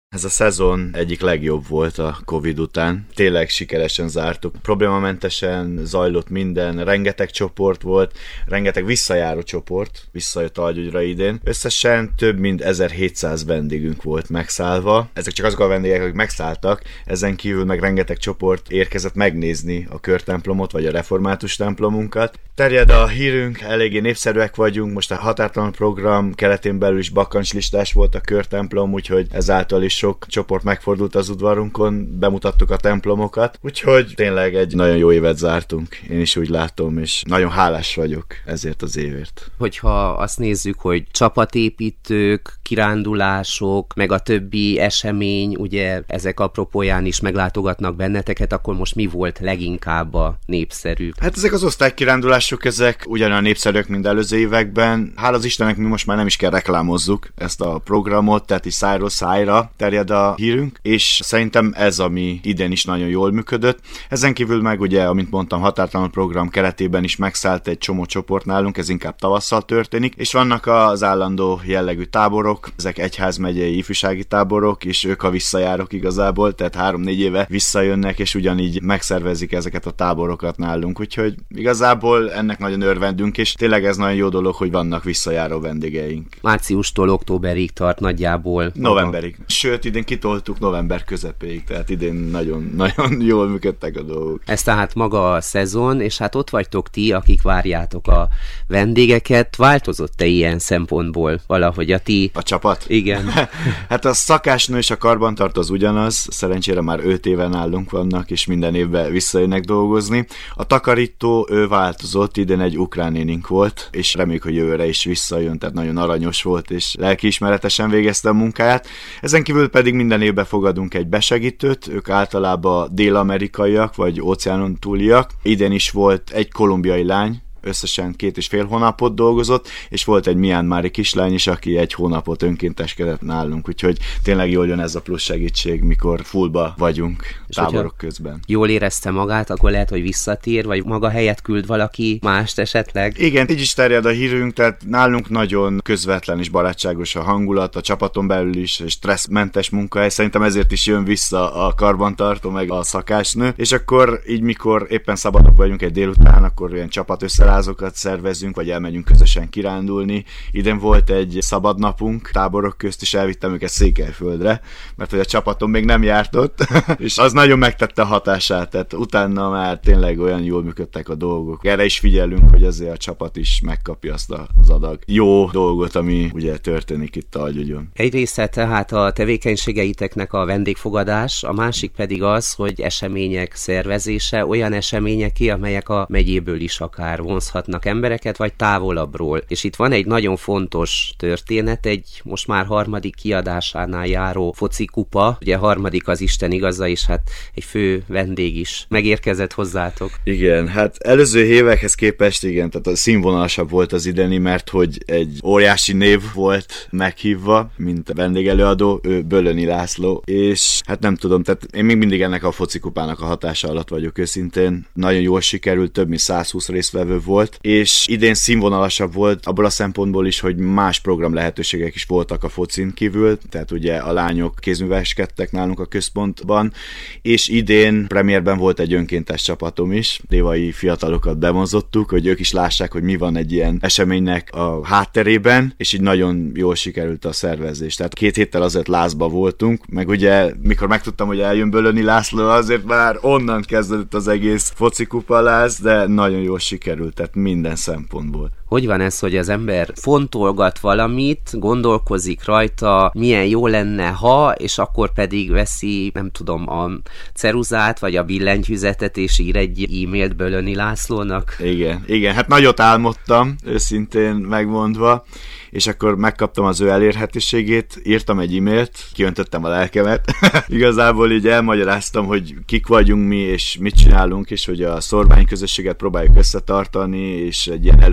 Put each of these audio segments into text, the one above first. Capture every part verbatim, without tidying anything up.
Ez a szezon egyik legjobb volt a Covid után. Tényleg sikeresen zártuk. Problémamentesen zajlott minden, rengeteg csoport volt, rengeteg visszajáró csoport, visszajött Algyőgyre idén. Összesen több mint ezerhétszáz vendégünk volt megszállva. Ezek csak azok a vendégek, akik megszálltak, ezen kívül meg rengeteg csoport érkezett megnézni a körtemplomot, vagy a református templomunkat. Terjed a hírünk, eléggé népszerűek vagyunk, most a Határtalan program keretén belül is bakancslistás volt a körtemplom, úgyhogy ezáltal is sok csoport megfordult az udvarunkon, bemutattuk a templomokat, úgyhogy tényleg egy nagyon jó évet zártunk, én is úgy látom, és nagyon hálás vagyok ezért az évért. Hogyha azt nézzük, hogy csapatépítők, kirándulások, meg a többi esemény, ugye ezek apropóján is meglátogatnak benneteket, akkor most mi volt leginkább a népszerű? Hát ezek az osztálykirándulások, ezek ugyanolyan népszerűek, mint előző években. Hála az Istennek, mi most már nem is kell reklámozzuk ezt a programot, tehát is szájról szájra terjed a hírünk, és szerintem ez, ami idén is nagyon jól működött. Ezen kívül meg ugye, amint mondtam, Határtalan program keretében is megszállt egy csomó csoport nálunk, ez inkább tavasszal történik, és vannak az állandó jellegű táborok, ezek egyházmegyei ifjúsági táborok, és ők a visszajárok igazából, tehát három-négy éve visszajönnek, és ugyanígy megszervezik ezeket a táborokat nálunk, úgyhogy igazából ennek nagyon örvendünk, és tényleg ez nagyon jó dolog, hogy vannak visszajáró vendégeink. Márciustól októberig tart nagyjából. Novemberig. Sőt, idén kitoltuk november közepéig, tehát idén nagyon, nagyon jól működtek a dolgok. Ez tehát maga a szezon, és hát ott vagytok ti, akik várjátok a vendégeket. Változott-e ilyen szempontból valahogy a ti... A csapat? Igen. Hát a szakásnő és a karbantartó az ugyanaz, szerencsére már öt éven nálunk vannak, és minden évben visszajönnek dolgozni. A takarító, ő változott, idén egy ukrán nénink volt, és reméljük, hogy jövőre is visszajön, tehát nagyon aranyos volt, és lelkiismeretesen végezte a munkáját. Ezen kívül pedig minden évben fogadunk egy besegítőt, ők általában dél-amerikaiak, vagy óceánon túliak. Idén is volt egy kolumbiai lány, összesen két és fél hónapot dolgozott, és volt egy miánmári kislány is, aki egy hónapot önkénteskedett nálunk, úgyhogy tényleg jól jön ez a plusz segítség, mikor fullba vagyunk és táborok közben. Jól érezte magát, akkor lehet, hogy visszatér, vagy maga helyet küld valaki mást esetleg? Igen, így is terjed a hírünk, tehát nálunk nagyon közvetlen és barátságos a hangulat, a csapaton belül is, és stresszmentes munkahely, szerintem ezért is jön vissza a karbantartó, meg a szakásnő, és akkor így mikor éppen szabadok vagyunk egy délután, akkor ilyen csapat összerázokat szervezünk, vagy elmegyünk közösen kirándulni. Idén volt egy szabad napunk, táborok közt is elvittem őket Székelyföldre, mert hogy a csapatom még nem járt ott, és az nagyon megtette a hatását, tehát utána már tényleg olyan jól működtek a dolgok. Erre is figyelünk, hogy azért a csapat is megkapja azt az adag jó dolgot, ami ugye történik itt a Algyőgyön. Egy része tehát a tevékenységeiteknek a vendégfogadás, a másik pedig az, hogy események szervezése, olyan eseményeké, amelyek a megyéből is akár vonzhatnak embereket, vagy távolabbról. És itt van egy nagyon fontos történet, egy most már harmadik kiadásánál járó focikupa, ugye harmadik az Isten igaza, és hát egy fő vendég is megérkezett hozzátok. Igen, hát előző évekhez képest igen, tehát a színvonalasabb volt az ideni, mert hogy egy óriási név volt meghívva, mint a vendégelőadó, ő Bölöni László, és hát nem tudom, tehát én még mindig ennek a focikupának a hatása alatt vagyok őszintén. Nagyon jól sikerült, több mint százhúsz résztvevő volt, és idén színvonalasabb volt abból a szempontból is, hogy más program lehetőségek is voltak a focin kívül, tehát ugye a lányok kézműveskedtek nálunk a központban, és idén premierben volt egy önkéntes csapatom is, dévai fiatalokat bevonzottuk, hogy ők is lássák, hogy mi van egy ilyen eseménynek a hátterében, és így nagyon jól sikerült a szervezés. Tehát két héttel azért lázba voltunk, meg ugye mikor megtudtam, hogy eljön Bölöni László, azért már onnan kezdődött az egész focikupa láz, de nagyon jól sikerült, tehát minden szempontból. Hogy van ez, hogy az ember fontolgat valamit, gondolkozik rajta, milyen jó lenne, ha, és akkor pedig veszi, nem tudom, a ceruzát, vagy a billentyűzetet, és ír egy e-mailt Bölöni Lászlónak? Igen, igen, hát nagyot álmodtam, őszintén megmondva, és akkor megkaptam az ő elérhetőségét, írtam egy e-mailt, kiöntöttem a lelkemet. Igazából így elmagyaráztam, hogy kik vagyunk mi, és mit csinálunk, és hogy a szorványközösséget próbáljuk összetartani, és egy ilyen előadás az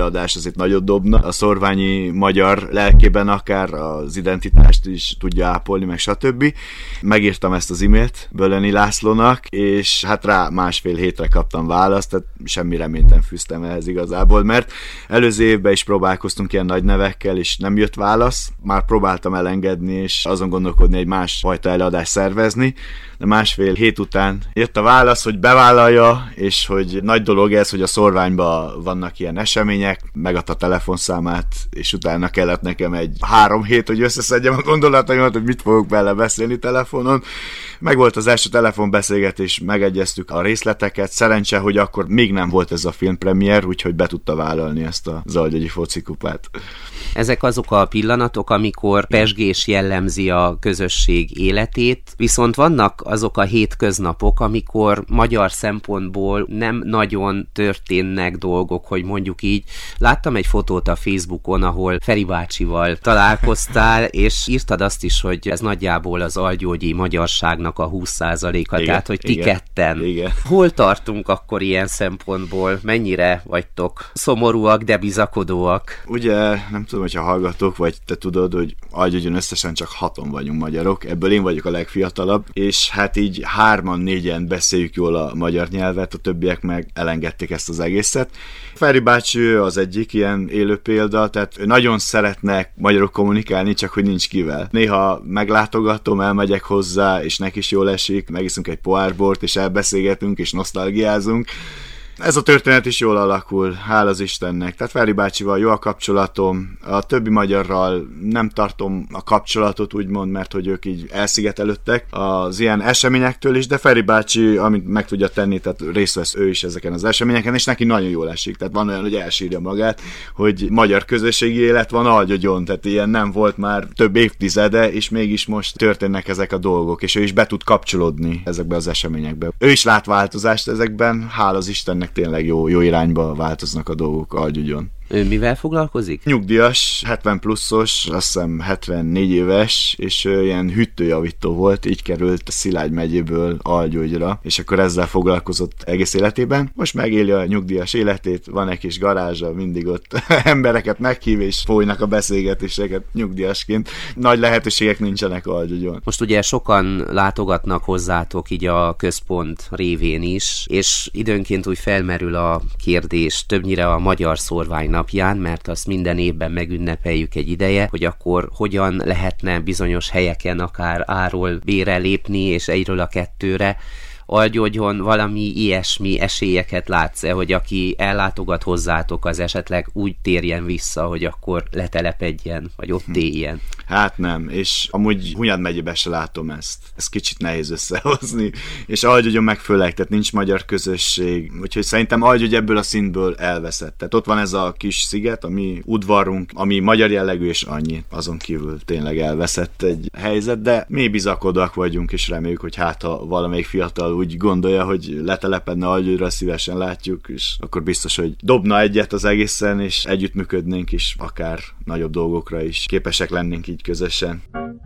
azért nagyot dobna. A szorványi magyar lelkében akár az identitást is tudja ápolni, meg stb. Megírtam ezt az e-mailt Bölöni Lászlónak, és hát rá másfél hétre kaptam választ, tehát semmi reményt nem fűztem ehhez igazából, mert előző évben is próbálkoztunk ilyen nagy nevekkel, és nem jött válasz. Már próbáltam elengedni, és azon gondolkodni, egy más fajta előadást szervezni, de másfél hét után jött a válasz, hogy bevállalja, és hogy nagy dolog ez, hogy a szorványban vannak ilyen események, megadta a telefonszámát, és utána kellett nekem egy három hét, hogy összeszedjem a gondolataimat, hogy mit fogok bele beszélni telefonon. Meg volt az első telefonbeszélgetés, megegyeztük a részleteket, szerencse, hogy akkor még nem volt ez a filmpremiér, úgyhogy be tudta vállalni ezt a Zaldogyi focikupát. Ezek azok a pillanatok, amikor pezsgés jellemzi a közösség életét, viszont vannak azok a hétköznapok, amikor magyar szempontból nem nagyon történnek dolgok, hogy mondjuk így. Láttam egy fotót a Facebookon, ahol Feri bácsival találkoztál, és írtad azt is, hogy ez nagyjából az algyógyi magyarságnak a húsz százaléka, igen, tehát hogy ti igen, ketten. Igen. Hol tartunk akkor ilyen szempontból? Mennyire vagytok szomorúak, de bizakodóak? Ugye nem tudom, hogyha hallgatók, vagy te tudod, hogy algyógyon összesen csak haton vagyunk magyarok, ebből én vagyok a legfiatalabb, és hát így hárman, négyen beszéljük jól a magyar nyelvet, a többiek meg elengedték ezt az egészet. Feri bácsi az egyik ilyen élő példa, tehát ő nagyon szeretnek magyarok kommunikálni, csak hogy nincs kivel. Néha meglátogatom, elmegyek hozzá, és neki is jól esik, megiszunk egy pohár bort, és elbeszélgetünk, és nosztalgiázunk. Ez a történet is jól alakul, hál' az Istennek. Tehát Feri bácsival jó a kapcsolatom, a többi magyarral nem tartom a kapcsolatot, úgymond, mert hogy ők így elszigetelődtek az ilyen eseményektől is, de Feri bácsi, amit meg tudja tenni, tehát részt vesz ő is ezeken az eseményeken, és neki nagyon jól esik. Tehát van olyan, hogy elsírja magát, hogy magyar közösségi élet van Algyogyon, tehát ilyen nem volt már több évtizede, és mégis most történnek ezek a dolgok, és ő is be tud kapcsolódni ezekbe az eseményekbe. Ő is lát változást ezekben, hál' az Istennek tényleg jó, jó irányba változnak a dolgok Algyogyon. Ő mivel foglalkozik? Nyugdíjas, hetven pluszos, azt hiszem hetvennégy éves, és ő ilyen hűtőjavító volt, így került a Szilágy megyéből Algyógyra, és akkor ezzel foglalkozott egész életében. Most megéli a nyugdíjas életét, van egy kis garázsa, mindig ott embereket meghív, és folynak a beszélgetéseket nyugdíjasként. Nagy lehetőségek nincsenek Algyógyon. Most ugye sokan látogatnak hozzátok így a központ révén is, és időnként úgy felmerül a kérdés, többnyire a magyar szorvány napján, mert azt minden évben megünnepeljük egy ideje, hogy akkor hogyan lehetne bizonyos helyeken akár áról bére lépni, és egyről a kettőre. Algyógyon valami ilyesmi esélyeket látsz-e, hogy aki ellátogat hozzátok, az esetleg úgy térjen vissza, hogy akkor letelepedjen, vagy ott éljen? Hát nem, és amúgy Hunyad megyében se látom ezt. Ez kicsit nehéz összehozni, és Algyógyon meg főleg, tehát nincs magyar közösség, úgyhogy szerintem Algyógy ebből a szintből elveszett. Tehát ott van ez a kis sziget, ami udvarunk, ami magyar jellegű, és annyi. Azon kívül tényleg elveszett egy helyzet, de mi bizakodóak vagyunk, és reméljük, hogy hát ha valamelyik fiatal úgy gondolja, hogy letelepedne Algyógyra, szívesen látjuk, és akkor biztos, hogy dobna egyet az egészen, és együttműködnénk is, akár nagyobb dolgokra is képesek lennénk így közösen.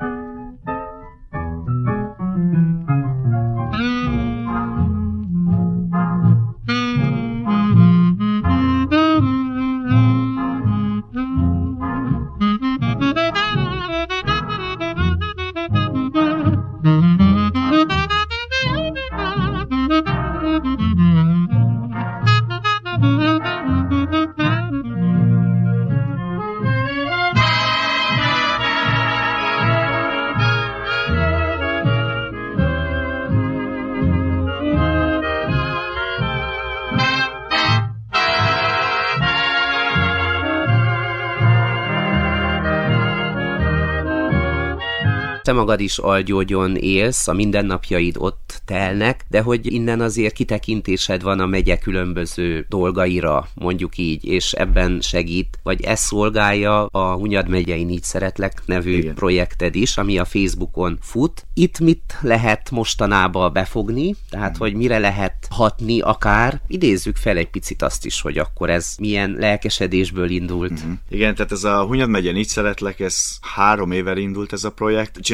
Te magad is Algyógyon élsz, a mindennapjaid ott telnek, de hogy innen azért kitekintésed van a megye különböző dolgaira, mondjuk így, és ebben segít, vagy ez szolgálja a Hunyad megyei Így szeretlek nevű Igen. projekted is, ami a Facebookon fut. Itt mit lehet mostanában befogni, tehát hogy mire lehet hatni akár? Idézzük fel egy picit azt is, hogy akkor ez milyen lelkesedésből indult. Uh-huh. Igen, tehát ez a Hunyad megye Így szeretlek, ez három éve indult ez a projekt. Csináltam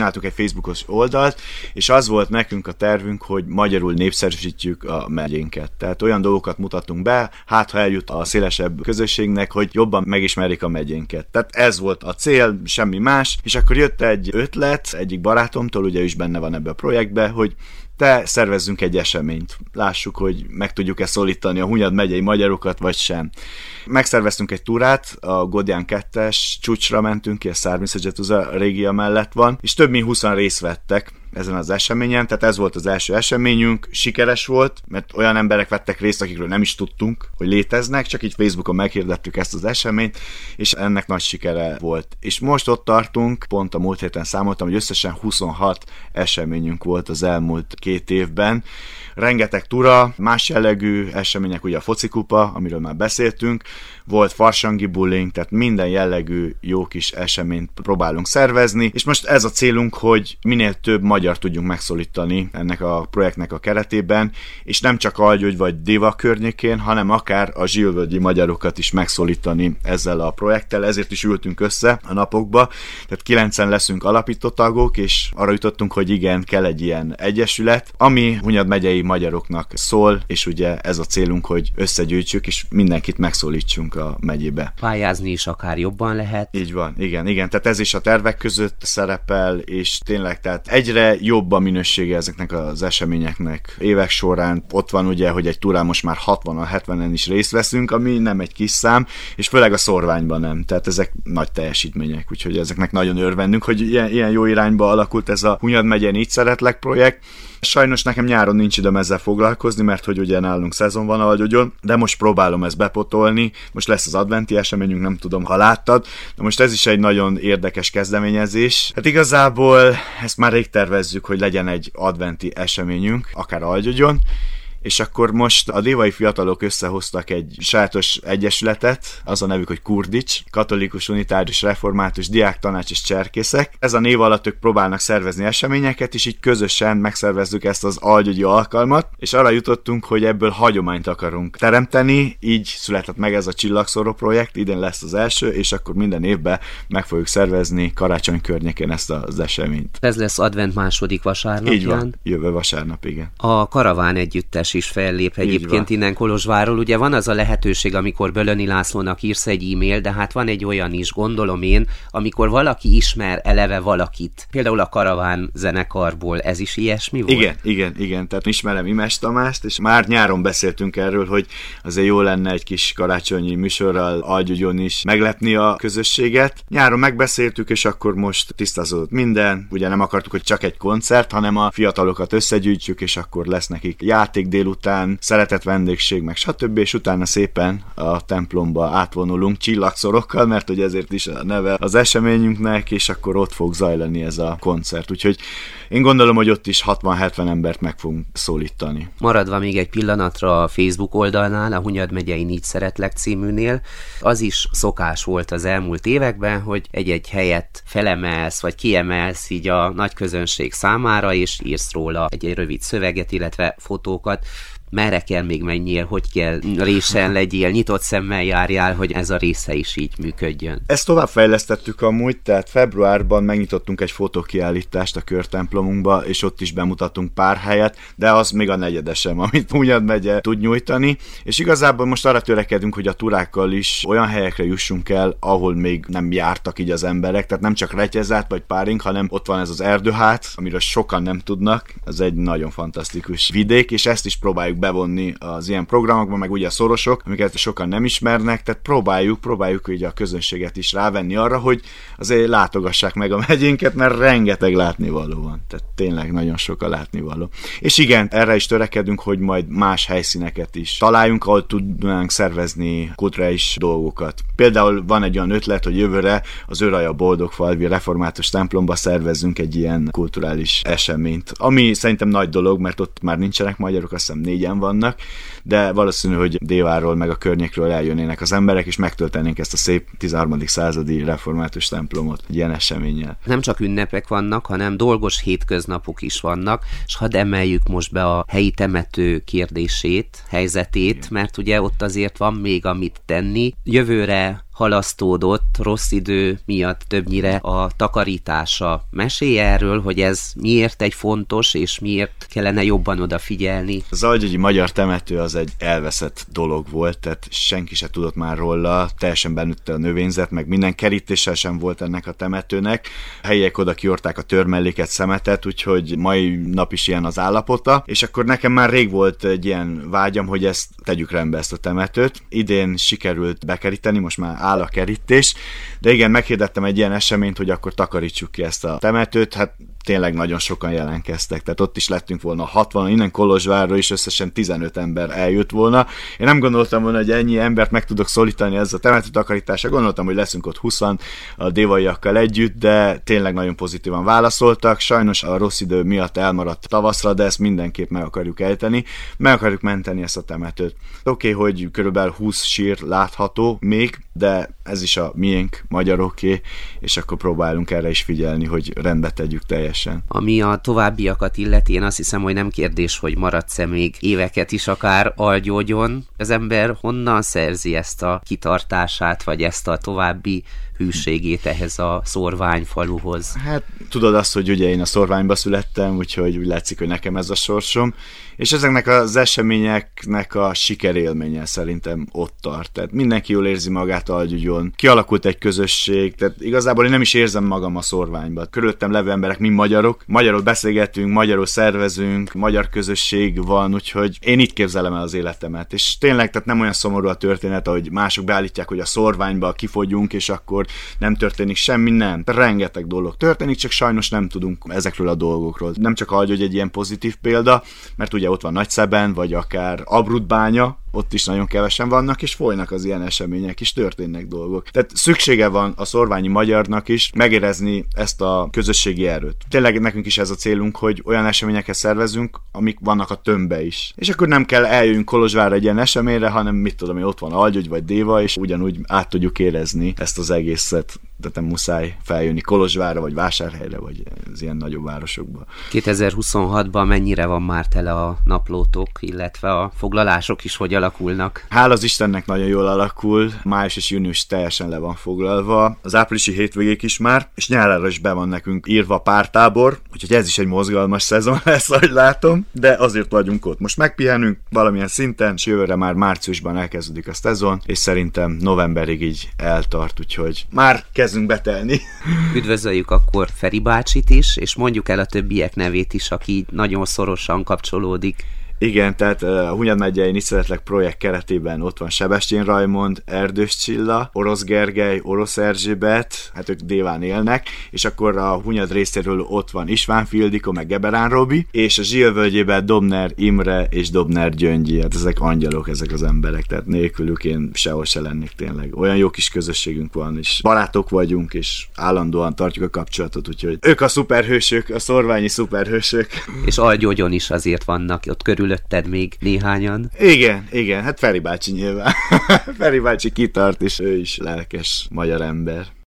csináltuk egy Facebookos oldalt, és az volt nekünk a tervünk, hogy magyarul népszerűsítjük a megyénket. Tehát olyan dolgokat mutattunk be, hát ha eljut a szélesebb közösségnek, hogy jobban megismerik a megyénket. Tehát ez volt a cél, semmi más, és akkor jött egy ötlet egyik barátomtól, ugye ő is benne van ebbe a projektbe, hogy te szervezzünk egy eseményt. Lássuk, hogy meg tudjuk-e szólítani a Hunyad megyei magyarokat, vagy sem. Megszerveztünk egy túrát, a Godián kettes csúcsra mentünk ki, a Szárműszegyetuza régia mellett van, és több mint húszan részt vettek ezen az eseményen, tehát ez volt az első eseményünk, sikeres volt, mert olyan emberek vettek részt, akikről nem is tudtunk, hogy léteznek, csak így Facebookon meghirdettük ezt az eseményt, és ennek nagy sikere volt. És most ott tartunk, pont a múlt héten számoltam, hogy összesen huszonhat eseményünk volt az elmúlt két évben. Rengeteg tura, más jellegű események, ugye a focikupa, amiről már beszéltünk, volt farsangi bullying, tehát minden jellegű jó kis eseményt próbálunk szervezni, és most ez a célunk, hogy minél több magyar tudjunk megszólítani ennek a projektnek a keretében, és nem csak Algyőgy vagy Déva környékén, hanem akár a zsilvölgyi magyarokat is megszólítani ezzel a projekttel, ezért is ültünk össze a napokba, tehát kilencen leszünk alapító tagok, és arra jutottunk, hogy igen, kell egy ilyen egyesület, ami Hunyad megyei magyaroknak szól, és ugye ez a célunk, hogy összegyűjtsük, és mindenkit megszólítsunk a megyébe. Pályázni is akár jobban lehet. Így van, igen, igen. Tehát ez is a tervek között szerepel, és tényleg, tehát egyre jobb a minősége ezeknek az eseményeknek. Évek során ott van ugye, hogy egy túrán most már hatvanan, hetvenen is részt veszünk, ami nem egy kis szám, és főleg a szorványban nem. Tehát ezek nagy teljesítmények, úgyhogy ezeknek nagyon örvendünk, hogy ilyen, ilyen jó irányba alakult ez a Hunyad megye Így szeretlek projekt. Sajnos nekem nyáron nincs időm ezzel foglalkozni, mert hogy ugye nálunk szezon van Algyőgyön, de most próbálom ezt bepotolni. Most lesz az adventi eseményünk, nem tudom, ha láttad, de most ez is egy nagyon érdekes kezdeményezés. Hát igazából ezt már rég tervezzük, hogy legyen egy adventi eseményünk, akár Algyőgyön, és akkor most a dévai fiatalok összehoztak egy sajátos egyesületet, az a nevük, hogy Kurdics, katolikus, unitárius, református, diáktanács és cserkészek. Ez a név alatt ők próbálnak szervezni eseményeket, és így közösen megszervezzük ezt az algyőgyi alkalmat, és arra jutottunk, hogy ebből hagyományt akarunk teremteni, így született meg ez a csillagszóró projekt, idén lesz az első, és akkor minden évben meg fogjuk szervezni karácsony környékén ezt az eseményt. Ez lesz advent második vasárnapján. Így van, jövő vasárnap, igen. A karaván együttes is fellép egyébként innen Kolozsvárról. Ugye van az a lehetőség, amikor Bölöni Lászlónak írsz egy e-mail, de hát van egy olyan is, gondolom én, amikor valaki ismer eleve valakit. Például a karaván zenekarból, ez is ilyesmi volt? Igen, igen, igen. Tehát ismerem Imes Tamást, és már nyáron beszéltünk erről, hogy azért jó lenne egy kis karácsonyi műsorral Algyőgyön is meglepni a közösséget. Nyáron megbeszéltük, és akkor most tisztázódott minden. Ugye nem akartuk, hogy csak egy koncert, hanem a fiatalokat összegyűjtjük, és akkor lesz nekik játék délután, szeretett vendégség, meg stb. És utána szépen a templomba átvonulunk csillagszorokkal, mert ugye ezért is a neve az eseményünknek, és akkor ott fog zajlani ez a koncert. Úgyhogy én gondolom, hogy ott is hatvan-hetven embert meg fogunk szólítani. Maradva még egy pillanatra a Facebook oldalnál, a Hunyad megyei Így szeretlek címűnél, az is szokás volt az elmúlt években, hogy egy-egy helyet felemelsz, vagy kiemelsz így a nagy közönség számára, és írsz róla egy-egy rövid szöveget, illetve fotókat. Merre kell még menjél, hogy kell résen legyél, nyitott szemmel járjál, hogy ez a része is így működjön. Ezt továbbfejlesztettük amúgy, tehát februárban megnyitottunk egy fotókiállítást a körtemplomunkba, és ott is bemutattunk pár helyet, de az még a negyedesem, amit Hunyad megye tud nyújtani, és igazából most arra törekedünk, hogy a turákkal is olyan helyekre jussunk el, ahol még nem jártak így az emberek, tehát nem csak Retyezát vagy Páring, hanem ott van ez az Erdőhát, amiről sokan nem tudnak, ez egy nagyon fantasztikus vidék, és ezt is próbáljuk bevonni az ilyen programokban, meg ugye a szorosok, amiket sokan nem ismernek, tehát próbáljuk, próbáljuk ugye a közönséget is rávenni arra, hogy azért látogassák meg a megyénket, mert rengeteg látnivaló van, tehát tényleg nagyon sok a látnivaló. És igen, erre is törekedünk, hogy majd más helyszíneket is találjunk, ahol tudnánk szervezni kulturális dolgokat. Például van egy olyan ötlet, hogy jövőre az Őraja Boldogfalvi református templomba szervezzünk egy ilyen kulturális eseményt, ami szerintem nagy dolog, mert ott már nincsenek magyarok, azt hiszem négyen vannak, de valószínű, hogy Déváról meg a környékről eljönnének az emberek, és megtöltenénk ezt a szép tizenharmadik századi református templomot egy ilyen eseménnyel. Nem csak ünnepek vannak, hanem dolgos hétköznapok is vannak, és hadd emeljük most be a helyi temető kérdését, helyzetét, igen. Mert ugye ott azért van még amit tenni. Jövőre halasztódott rossz idő miatt többnyire a takarítása. Mesélj erről, hogy ez miért egy fontos, és miért kellene jobban odafigyelni. Az Algyőgyi Magyar Temető az egy elveszett dolog volt, tehát senki se tudott már róla, teljesen benőtte a növényzet, meg minden kerítéssel sem volt ennek a temetőnek. A helyiek oda kiorták a törmeléket, szemetet, úgyhogy mai nap is ilyen az állapota, és akkor nekem már rég volt egy ilyen vágyam, hogy ezt tegyük rendbe, ezt a temetőt. Idén sikerült bekeríteni, most már áll a kerítés, de igen, meghirdettem egy ilyen eseményt, hogy akkor takarítsuk ki ezt a temetőt, hát tényleg nagyon sokan jelentkeztek, tehát ott is lettünk volna hatvan, innen Kolozsvárról is összesen tizenöt ember eljött volna. Én nem gondoltam volna, hogy ennyi embert meg tudok szólítani ezzel a temető takarításra, gondoltam, hogy leszünk ott húszan a dévaiakkal együtt, de tényleg nagyon pozitívan válaszoltak. Sajnos a rossz idő miatt elmaradt tavaszra, de ezt mindenképp meg akarjuk ejteni, meg akarjuk menteni ezt a temetőt. Oké, okay, hogy körülbelül húsz sír látható még, de ez is a miénk, magyaroké, és akkor próbálunk erre is figyelni, hogy rendbe tegyük teljesen. Ami a továbbiakat illeti, én azt hiszem, hogy nem kérdés, hogy maradsz-e még éveket is akár Algyógyon. Az ember honnan szerzi ezt a kitartását, vagy ezt a további hűségét ehhez a szorványfaluhoz? Hát tudod azt, hogy ugye én a Szorványba születtem, úgyhogy úgy látszik, hogy nekem ez a sorsom, és ezeknek az eseményeknek a sikerélménye szerintem ott tart. Tehát mindenki jól érzi magát Algyőgyon. Kialakult egy közösség, tehát igazából én nem is érzem magam a Szorványba. Körülöttem levő emberek mind magyarok, magyarul beszélgetünk, magyarul szervezünk, magyar közösség van, úgyhogy én itt képzelem el az életemet. És tényleg, tehát nem olyan szomorú a történet, ahogy mások beállítják, hogy a Szorványba kifogyunk, és akkor nem történik semmi, nem. Rengeteg dolog történik, csak sajnos nem tudunk ezekről a dolgokról. Nem csak Algyőgy egy ilyen pozitív példa, mert ugye ott van Nagyszeben, vagy akár Abrudbánya, ott is nagyon kevesen vannak, és folynak az ilyen események, és történnek dolgok. Tehát szüksége van a szorványi magyarnak is megérezni ezt a közösségi erőt. Tényleg nekünk is ez a célunk, hogy olyan eseményeket szervezünk, amik vannak a tömbbe is. És akkor nem kell eljöjjünk Kolozsvárra egy ilyen eseményre, hanem mit tudom, hogy ott van Algyőgy vagy Déva, és ugyanúgy át tudjuk érezni ezt az egészet. Tehát nem muszáj feljönni Kolozsvárra, vagy Vásárhelyre, vagy az ilyen nagyobb városokba. kétezer-huszonhatban mennyire van már tele a naplótok, illetve a foglalások is hogy alakulnak? Hál' az Istennek nagyon jól alakul, május és június teljesen le van foglalva, az áprilisi hétvégék is már, és nyárára is be van nekünk írva pártábor, úgyhogy ez is egy mozgalmas szezon lesz, ahogy látom, de azért vagyunk ott. Most megpihenünk valamilyen szinten, és jövőre már márciusban elkezdődik a szezon, és szerintem novemberig így eltart, úgyhogy már kezdünk betelni. Üdvözöljük akkor Feri bácsit is, és mondjuk el a többiek nevét is, aki nagyon szorosan kapcsolódik. Igen, tehát a Hunyad megyei Nincs Szeretlek projekt keretében ott van Sebestyén Rajmond, Erdős Csilla, Orosz Gergely, Orosz Erzsébet, hát ők Déván élnek, és akkor a Hunyad részéről ott van István Fildikó, meg Geberán Robi, és a Zsilvölgyében Dobner Imre és Dobner Gyöngyi, hát ezek angyalok, ezek az emberek, tehát nélkülük én sehol se lennék tényleg. Olyan jó kis közösségünk van, és barátok vagyunk, és állandóan tartjuk a kapcsolatot, úgyhogy ők a szuperhősök, a szorványi szuperhősök. És Algyógyon is azért vannak ott körülötted még néhányan. Igen, igen, hát Feri bácsi nyilván. Feri bácsi kitart, és ő is lelkes magyar ember.